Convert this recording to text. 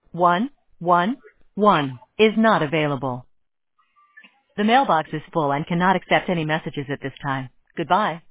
111 is not available. The mailbox is full and cannot accept any messages at this time. Goodbye.